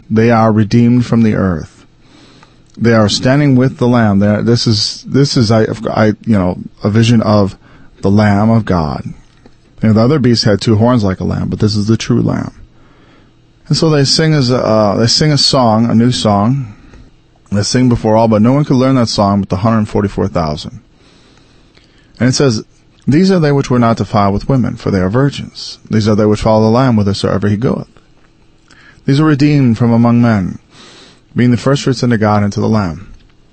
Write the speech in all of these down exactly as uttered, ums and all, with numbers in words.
They are redeemed from the earth. They are standing with the Lamb. They're, this is this is I, I you know a vision of the Lamb of God. You know, the other beast had two horns like a lamb, but this is the true Lamb. And so they sing as a, uh, they sing a song, a new song. They sing before all, but no one could learn that song but the one hundred forty-four thousand. And it says, "These are they which were not defiled with women, for they are virgins. These are they which follow the Lamb whithersoever he goeth. These are redeemed from among men, being the firstfruits unto God and to the Lamb.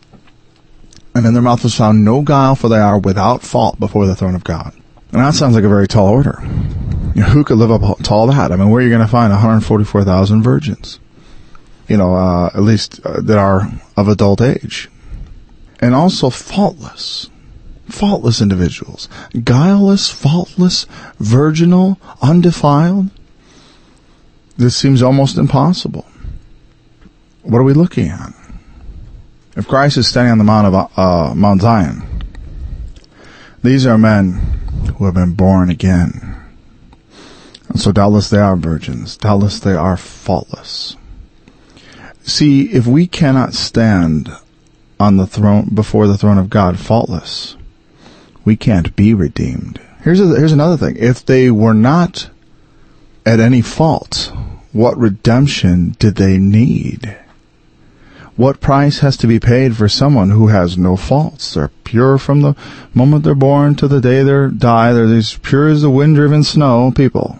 And in their mouth was found no guile, for they are without fault before the throne of God." And that sounds like a very tall order. You know, who could live up to all that? I mean, where are you going to find one hundred forty-four thousand virgins? You know, uh, at least uh, that are of adult age. And also faultless. Faultless individuals. Guileless, faultless, virginal, undefiled. This seems almost impossible. What are we looking at? If Christ is standing on the Mount of uh, Mount Zion, these are men who have been born again. And so doubtless they are virgins. Doubtless they are faultless. See, if we cannot stand on the throne, before the throne of God, faultless, we can't be redeemed. Here's a, here's another thing. If they were not at any fault, what redemption did they need? What price has to be paid for someone who has no faults? They're pure from the moment they're born to the day they die. They're as pure as the wind-driven snow people.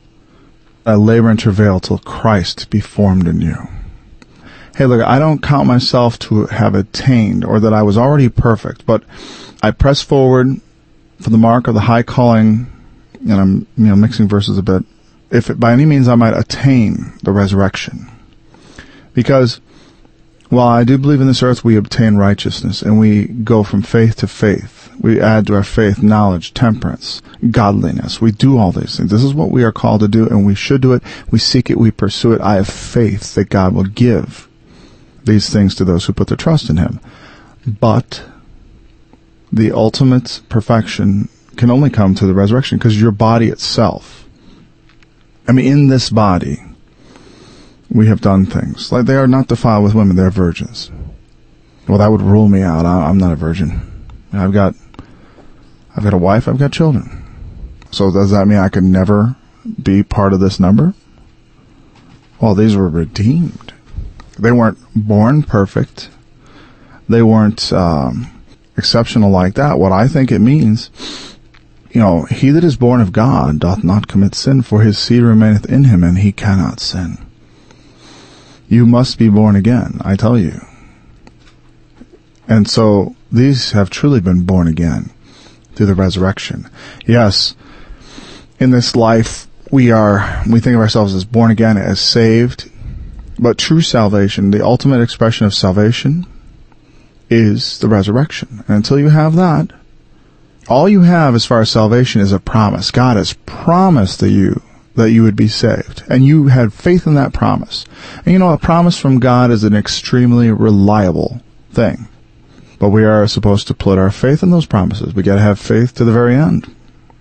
I labor and travail till Christ be formed in you. Hey, look, I don't count myself to have attained or that I was already perfect, but I press forward for the mark of the high calling, and I'm you know mixing verses a bit, if it, by any means I might attain the resurrection. Because while I do believe in this earth we obtain righteousness, and we go from faith to faith. We add to our faith knowledge, temperance, godliness. We do all these things. This is what we are called to do, and we should do it. We seek it, we pursue it. I have faith that God will give these things to those who put their trust in him. But the ultimate perfection can only come through the resurrection, because your body itself, I mean, in this body, we have done things. Like, they are not defiled with women, they're virgins. Well, that would rule me out. I, I'm not a virgin. I've got, I've got a wife, I've got children. So does that mean I could never be part of this number? Well, these were redeemed. They weren't born perfect. They weren't um, exceptional like that. What I think it means, you know, he that is born of God doth not commit sin, for his seed remaineth in him, and he cannot sin. You must be born again, I tell you. And so these have truly been born again through the resurrection. Yes, in this life we are, we think of ourselves as born again, as saved, but true salvation, the ultimate expression of salvation, is the resurrection. And until you have that, all you have as far as salvation is a promise. God has promised that you that you would be saved. And you had faith in that promise. And you know, a promise from God is an extremely reliable thing. But we are supposed to put our faith in those promises. We got to have faith to the very end.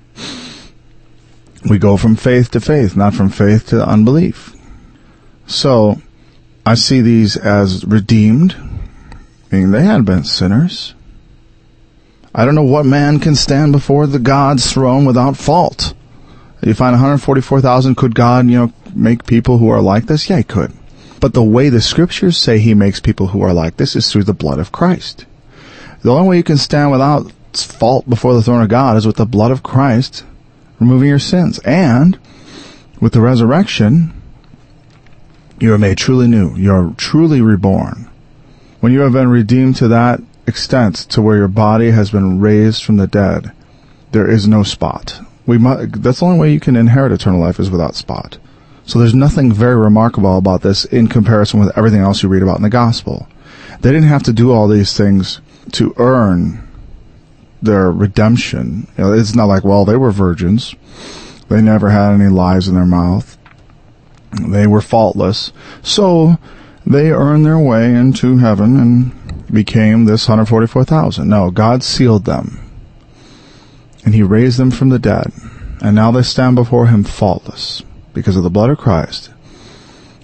We go from faith to faith, not from faith to unbelief. So, I see these as redeemed, meaning they had been sinners. I don't know what man can stand before the God's throne without fault. You find one hundred forty-four thousand. Could God, you know, make people who are like this? Yeah, he could. But the way the scriptures say he makes people who are like this is through the blood of Christ. The only way you can stand without fault before the throne of God is with the blood of Christ, removing your sins. And with the resurrection, you are made truly new. You are truly reborn. When you have been redeemed to that extent, to where your body has been raised from the dead, there is no spot. We must, that's the only way you can inherit eternal life, is without spot. So there's nothing very remarkable about this in comparison with everything else you read about in the gospel. They didn't have to do all these things to earn their redemption. You know, it's not like, well, they were virgins. They never had any lies in their mouth. They were faultless. So they earned their way into heaven and became this one hundred forty-four thousand. No, God sealed them. And he raised them from the dead. And now they stand before him faultless because of the blood of Christ.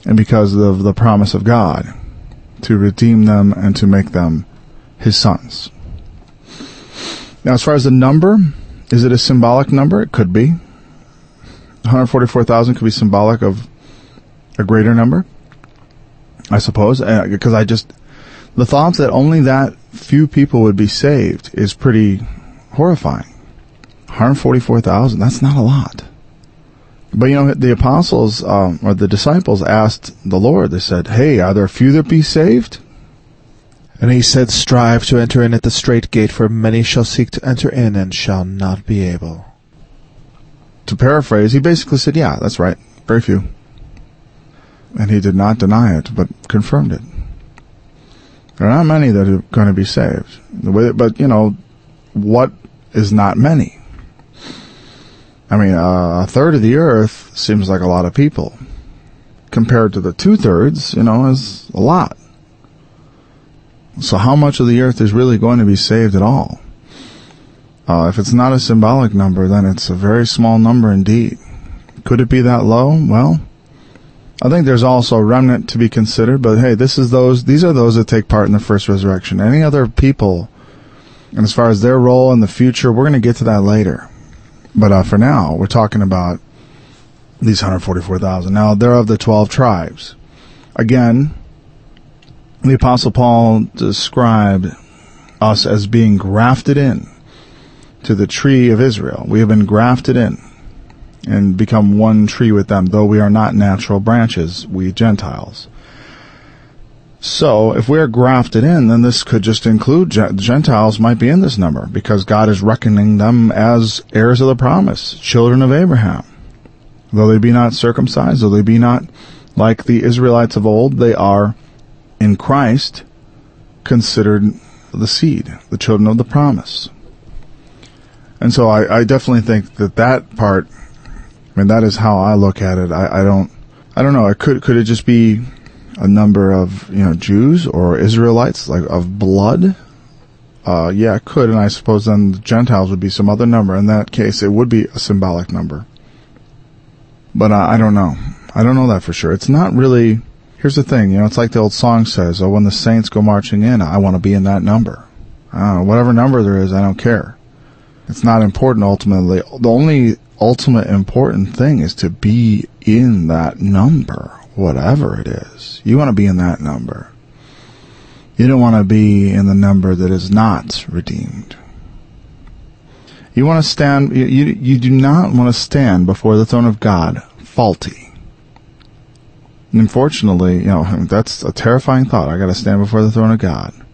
and because of the promise of God to redeem them and to make them his sons. Now, as far as the number, is it a symbolic number? It could be. one hundred forty-four thousand could be symbolic of a greater number, I suppose, because I just, the thought that only that few people would be saved is pretty horrifying. one hundred forty-four thousand, that's not a lot. But, you know, the apostles, um, or the disciples asked the Lord, they said, hey, are there few that be saved? And he said, strive to enter in at the strait gate, for many shall seek to enter in and shall not be able. To paraphrase, he basically said, yeah, that's right, very few. And he did not deny it, but confirmed it. There are not many that are going to be saved. But, you know, what is not many? I mean, uh, a third of the earth seems like a lot of people. Compared to the two-thirds, you know, is a lot. So how much of the earth is really going to be saved at all? Uh, if it's not a symbolic number, then it's a very small number indeed. Could it be that low? Well, I think there's also a remnant to be considered, but hey, this is those, these are those that take part in the first resurrection. Any other people, and as far as their role in the future, we're going to get to that later. But uh, for now, we're talking about these one hundred forty-four thousand. Now, they're of the twelve tribes. Again, the Apostle Paul described us as being grafted in to the tree of Israel. We have been grafted in and become one tree with them, though we are not natural branches, we Gentiles. So, if we are grafted in, then this could just include Gentiles might be in this number, because God is reckoning them as heirs of the promise, children of Abraham. Though they be not circumcised, though they be not like the Israelites of old, they are in Christ considered the seed, the children of the promise. And so I, I definitely think that that part, I mean, that is how I look at it. I, I don't, I don't know. It could, could it just be a number of, you know, Jews or Israelites, like of blood? Uh, yeah, it could. And I suppose then the Gentiles would be some other number. In that case, it would be a symbolic number. But uh, I don't know. I don't know that for sure. It's not really, here's the thing, you know, it's like the old song says, oh, when the saints go marching in, I want to be in that number. I don't know, whatever number there is, I don't care. It's not important ultimately. The only ultimate important thing is to be in that number, whatever it is. You want to be in that number. You don't want to be in the number that is not redeemed. You want to stand, you, you, you do not want to stand before the throne of God faulty. And unfortunately, you know, that's a terrifying thought. I got to stand before the throne of God.